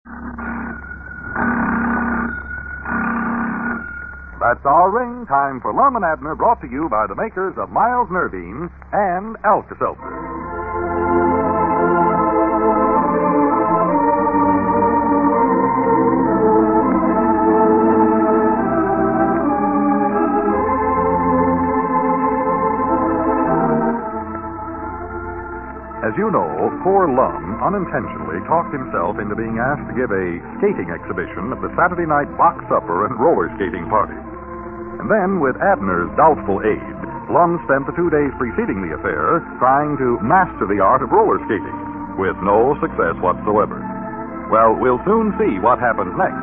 That's our ring. Time for Lum and Abner, brought to you by the makers of Miles Nervine and Alka-Seltzer. As you know, poor Lum unintentionally talked himself into being asked to give a skating exhibition at the Saturday night box supper and roller skating party. And then, with Abner's doubtful aid, Lum spent the 2 days preceding the affair trying to master the art of roller skating, with no success whatsoever. Well, we'll soon see what happens next.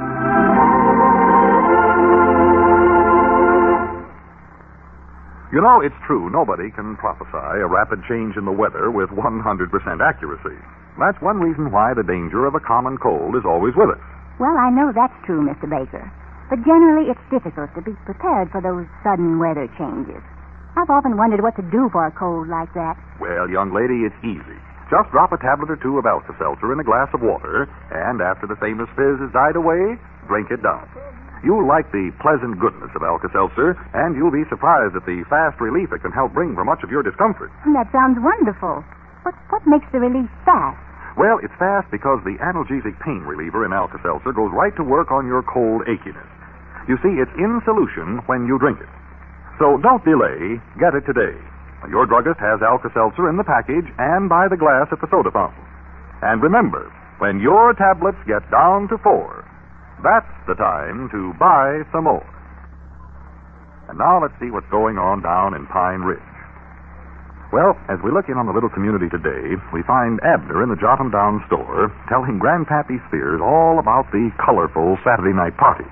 You know, it's true, nobody can prophesy a rapid change in the weather with 100% accuracy. That's one reason why the danger of a common cold is always with us. Well, I know that's true, Mr. Baker. But generally, it's difficult to be prepared for those sudden weather changes. I've often wondered what to do for a cold like that. Well, young lady, it's easy. Just drop a tablet or two of Alka-Seltzer in a glass of water, and after the famous fizz has died away, drink it down. You'll like the pleasant goodness of Alka-Seltzer, and you'll be surprised at the fast relief it can help bring for much of your discomfort. That sounds wonderful. But what makes the relief fast? Well, it's fast because the analgesic pain reliever in Alka-Seltzer goes right to work on your cold achiness. You see, it's in solution when you drink it. So don't delay. Get it today. Your druggist has Alka-Seltzer in the package and by the glass at the soda fountain. And remember, when your tablets get down to 4, that's the time to buy some more. And now let's see what's going on down in Pine Ridge. Well, as we look in on the little community today, we find Abner in the Jot 'em Down store telling Grandpappy Spears all about the colorful Saturday night party.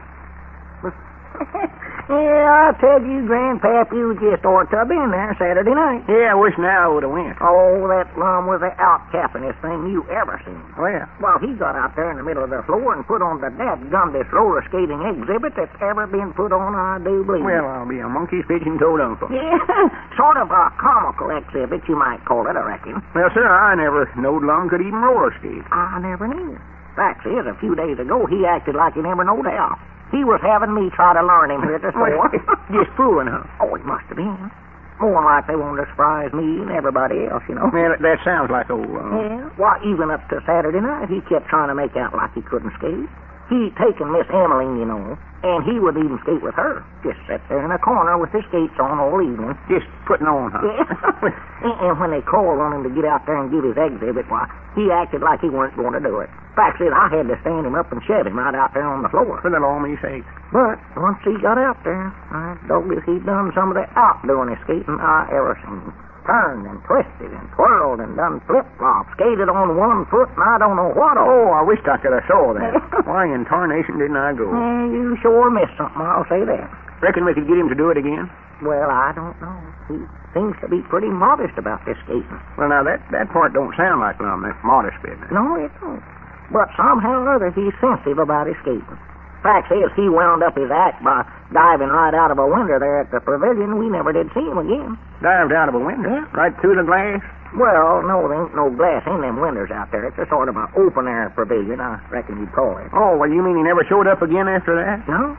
Yeah, I tell you, Grandpap, you just ought to have been there Saturday night. Yeah, I wish now I would have went. Oh, that Lum was the outcappingest thing you ever seen. Well, He got out there in the middle of the floor and put on the dadgumdest roller skating exhibit that's ever been put on, I do believe. well, I'll be a monkey's pigeon-toed uncle. Yeah, sort of a comical exhibit, you might call it, I reckon. Well, sir, I never knowed Lum could even roller skate. I never knew. Fact is, a few days ago, he acted like he never knowed how. He was having me try to learn him here at the store. Just fooling, huh? Oh, he must have been. More like they wanted to surprise me and everybody else, you know. Well, that sounds like old Yeah, why, even up to Saturday night, he kept trying to make out like he couldn't skate. He'd taken Miss Emmeline, you know, and he would even skate with her. Just sit there in a corner with his skates on all evening. Just putting on, huh? Yeah. And when they called on him to get out there and give his exhibit, why, he acted like he weren't going to do it. Fact is, I had to stand him up and shove him right out there on the floor. For the law me sake. But once he got out there, I told you he'd done some of the outdoingest skating I ever seen. Turned and twisted and twirled and done flip-flops, skated on one foot, and I don't know what all. Oh, I wished I could have saw that. Why in tarnation didn't I go? You sure missed something, I'll say that. Reckon we could get him to do it again? Well, I don't know. He seems to be pretty modest about this skating. Well, now, that part don't sound like Lum, that modest business. No, it don't. But somehow or other, he's sensitive about his skating. Fact is, he wound up his act by diving right out of a window there at the pavilion. We never did see him again. Dived out of a window? Yeah. Right through the glass? Well, no, there ain't no glass in them windows out there. It's a sort of an open-air pavilion, I reckon you'd call it. Oh, well, you mean he never showed up again after that? No.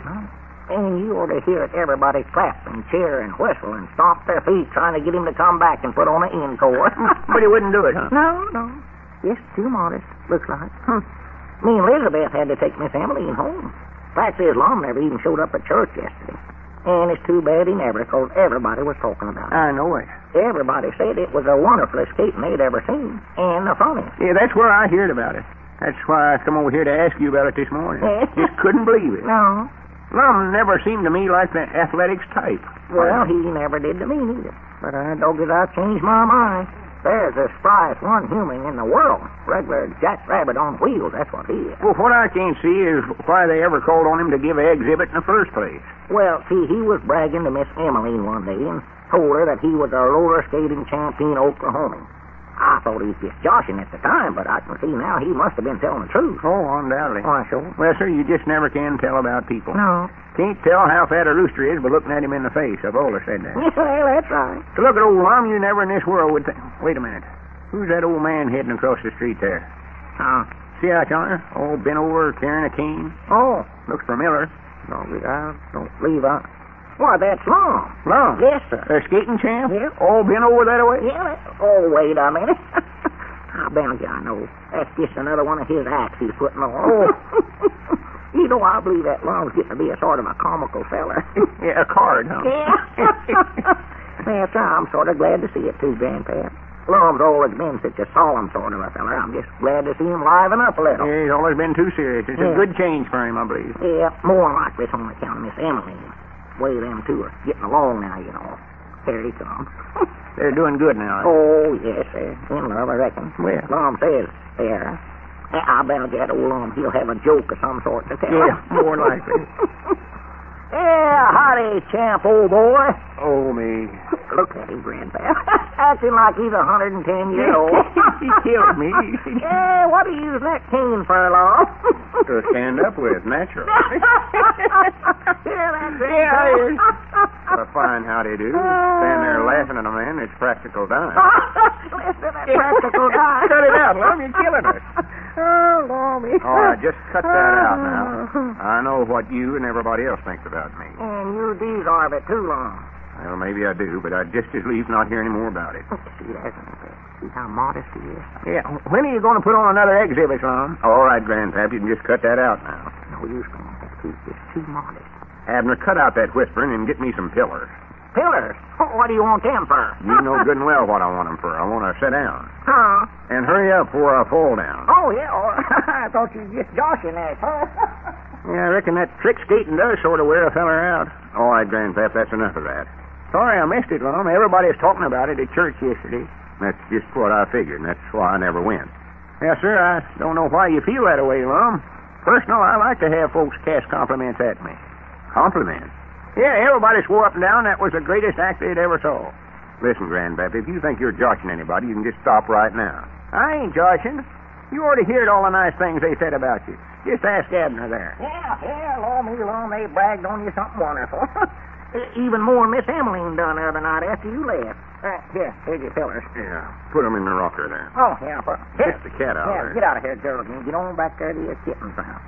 And you ought to hear it. Everybody clap and cheer and whistle and stomp their feet trying to get him to come back and put on an encore. But he wouldn't do it, huh? No. Just too modest, looks like. Me and Elizabeth had to take Miss Emmeline home. Fact is, Lum never even showed up at church yesterday. And it's too bad he never, because everybody was talking about it. I know it. Everybody said it was the wonderfulest skating they'd ever seen, and the funniest. Yeah, that's where I heard about it. That's why I come over here to ask you about it this morning. Just couldn't believe it. No. Lum never seemed to me like the athletics type. Well, he never did to me neither. But I dogged it, I changed my mind. There's the spryest one human in the world. Regular jackrabbit on wheels, that's what he is. Well, what I can't see is why they ever called on him to give an exhibit in the first place. Well, see, he was bragging to Miss Emmeline one day and told her that he was a roller skating champion Oklahoman. I thought he was just joshing at the time, but I can see now he must have been telling the truth. Oh, undoubtedly. Why, sure. Well, sir, you just never can tell about people. No. Can't tell how fat a rooster is by looking at him in the face. I've always said that. Well, that's right. To look at old Lum, you never in this world would think... Wait a minute. Who's that old man heading across the street there? See out yonder? All bent over carrying a cane. Oh, Looks familiar. no, I don't believe I... Why, that's Lum. Lum? Yes, sir. A skating champ? Yeah. All bent over that way? Yeah, oh, wait a minute. I bound you, I know. That's just another one of his acts he's putting on. Oh. You know, I believe that Lum's getting to be a sort of a comical feller. Yeah, a card, huh? Yeah. Yes, I'm sort of glad to see it, too, Grandpa. Lum's always been such a solemn sort of a feller. I'm just glad to see him liven up a little. Yeah, he's always been too serious. It's a Yeah. good change for him, I believe. Yeah, more like this on account of Miss Emily. Way them two are getting along now, you know. Here he comes. They're doing good now. Oh, yes, sir. In love, I reckon. Well. Lum says there. I bet that old Lum, he'll have a joke of some sort to tell. Yeah, more likely. Yeah, howdy, champ, old boy. Oh, me. Look at him, Grandpa. Acting like he's 110 years old. He killed me. Yeah, what do you use that cane for, Lum? To stand up with, natural. Yeah, that's it. Yeah, a fine howdy do. Stand there laughing at a man that's practical dying. Listen, that practical guy. Cut it out, Lum. You're killing us. Oh, Lordy. All right, just cut that out now. I know what you and everybody else thinks about me. And you deserve it too, Lum. Well, maybe I do, but I'd just as lief not hear any more about it. See, see how modest he is. Yeah, when are you going to put on another exhibit, Lum? All right, Grandpap, you can just cut that out now. No use, Grandpa. He's just too modest. Abner, cut out that whispering and get me some pillars. Pillars? What do you want them for? You know good and well what I want them for. I want to sit down. Huh? And hurry up before I fall down. Oh, yeah. I thought you were just joshing that, huh? Yeah, I reckon that trick skating does sort of wear a feller out. All right, Grandpap, that's enough of that. Sorry I missed it, Lum. Everybody was talking about it at church yesterday. That's just what I figured, and that's why I never went. Yes, sir, I don't know why you feel that way, Lum. Personal, I like to have folks cast compliments at me. Compliments? Yeah, everybody swore up and down that was the greatest act they'd ever saw. Listen, Grandpap, if you think you're joshing anybody, you can just stop right now. I ain't joshing. You already heard all the nice things they said about you. Just ask Abner there. Yeah, Lord, they bragged on you something wonderful. Even more than Miss Emmeline done the other night after you left. Here's your pillars. Yeah, put them in the rocker there. Oh, yeah. Get the cat out there. Get out of here, Geraldine. Get on back there to your kitten's house.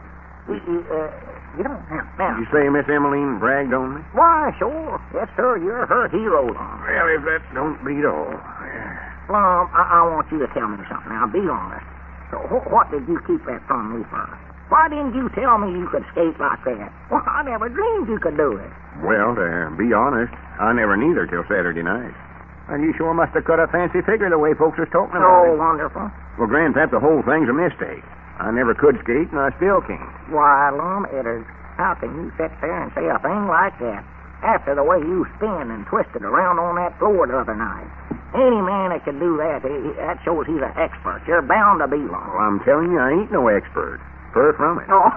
You don't now. You say Miss Emmeline bragged on me? Why, sure. Yes, sir. You're her hero, Lum. Well, if that don't beat all. Lum, I want you to tell me something. Now, be honest. So, what did you keep that from me for? Why didn't you tell me you could skate like that? Well, I never dreamed you could do it. Well, to be honest, I never neither till Saturday night. And you sure must have cut a fancy figure the way folks was talking about Oh, it. wonderful. Well, Grandpap, the whole thing's a mistake. I never could skate, and I still can't. Why, Lum, Edders, how can you sit there and say a thing like that after the way you spin and twisted around on that floor the other night? Any man that can do that, that shows he's an expert. You're bound to be, Lum. Well, I'm telling you, I ain't no expert. Far from it. Oh,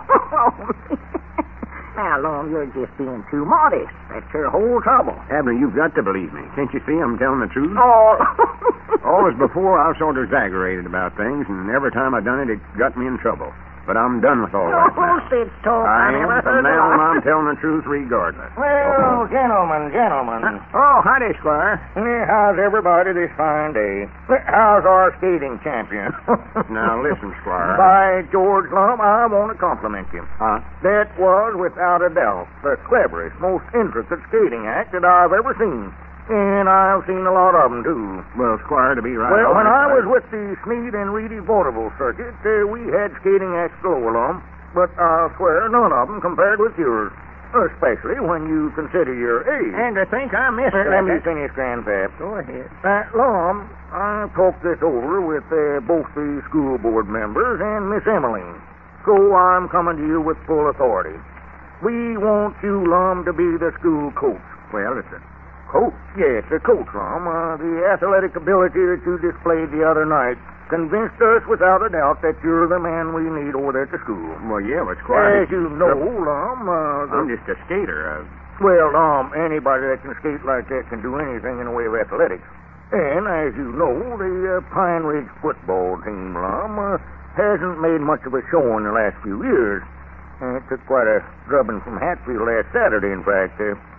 now, Lum, you're just being too modest. That's your whole trouble. Abner, you've got to believe me. Can't you see I'm telling the truth? Oh. Always before, I've sort of exaggerated about things, and every time I've done it, it got me in trouble. But I'm done with all that now. It's talk. I am. never From heard now of on, I'm it. telling the truth regardless. Well, gentlemen. Oh, howdy, Squire. How's everybody this fine day? How's our skating champion? Now, listen, Squire. By George, Lum, I want to compliment you. Huh? That was, without a doubt, the cleverest, most intricate skating act that I've ever seen. And I've seen a lot of them, too. Well, Squire, to be right Well, when I was honest, with the Sneed and Reedy Vaudeville circuit, we had skating acts galore, Lum. But I'll swear none of them compared with yours. Especially when you consider your age. And to think I missed it. Let me finish, Grandpap. Go ahead. Lum, I talked this over with both the school board members and Miss Emmeline. So I'm coming to you with full authority. We want you, Lum, to be the school coach. Well, it's a Coach? Yes, the coach, Lum. The athletic ability that you displayed the other night convinced us without a doubt that you're the man we need over there at the school. Well, yeah, but Squire... As you know, Lum, I'm just a skater. Well, anybody that can skate like that can do anything in the way of athletics. And, as you know, the Pine Ridge football team, Lum, hasn't made much of a show in the last few years. And it took quite a drubbing from Hatfield last Saturday, in fact.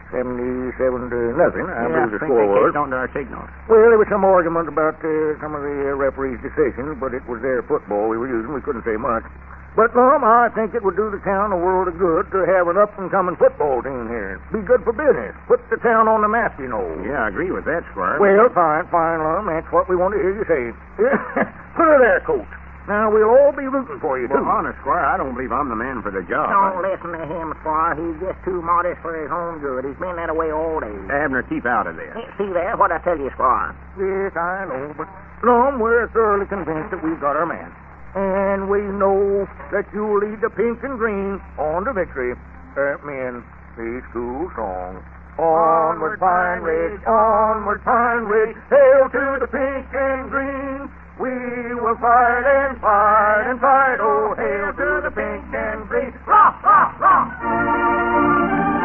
77 to nothing, I believe the think score they was. kicked onto our signal. Well, there was some argument about some of the referee's decisions, but it was their football we were using. We couldn't say much. But, Lum, I think it would do the town a world of good to have an up-and-coming football team here. Be good for business. Put the town on the map, you know. Yeah, I agree with that, Squire. Well, fine, Lum. That's what we want to hear you say. Put her there, Coach. Now, we'll all be rooting for you, too. Well, honest, Squire, I don't believe I'm the man for the job. Don't listen to him, Squire. He's just too modest for his own good. He's been that way all day. Abner, keep out of this. See there, what I tell you, Squire. Yes, I know, but, Lum, we're thoroughly convinced that we've got our man. And we know that you'll lead the pink and green on to victory. Men, the school song. Onward, Pine Ridge, onward, Pine Ridge, hail to the pink and green. We will fight and fight and fight, oh, hail to the pink and green. Rah, rah, rah!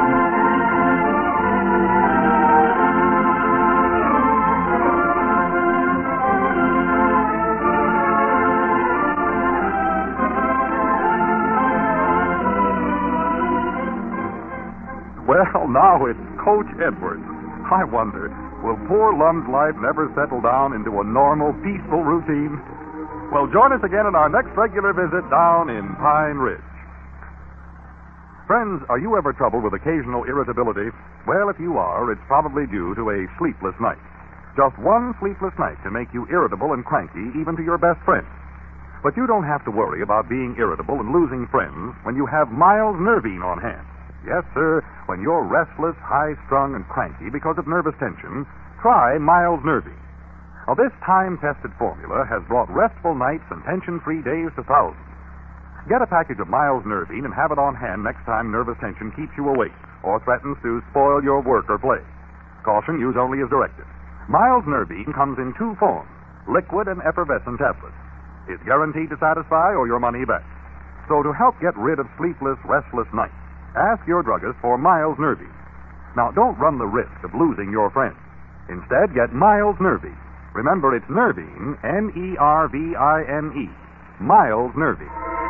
Well, now it's Coach Edwards. I wonder, will poor Lum's life never settle down into a normal, peaceful routine? Well, join us again in our next regular visit down in Pine Ridge. Friends, are you ever troubled with occasional irritability? Well, if you are, it's probably due to a sleepless night. Just one sleepless night can make you irritable and cranky, even to your best friends. But you don't have to worry about being irritable and losing friends when you have Miles Nervine on hand. Yes, sir, when you're restless, high-strung, and cranky because of nervous tension, try Miles Nervine. Now, this time-tested formula has brought restful nights and tension-free days to thousands. Get a package of Miles Nervine and have it on hand next time nervous tension keeps you awake or threatens to spoil your work or play. Caution, use only as directed. Miles Nervine comes in two forms, liquid and effervescent tablets. It's guaranteed to satisfy or your money back. So to help get rid of sleepless, restless nights, ask your druggist for Miles Nervine. Now, don't run the risk of losing your friends. Instead, get Miles Nervine. Remember, it's Nervine, Nervine, Miles Nervine.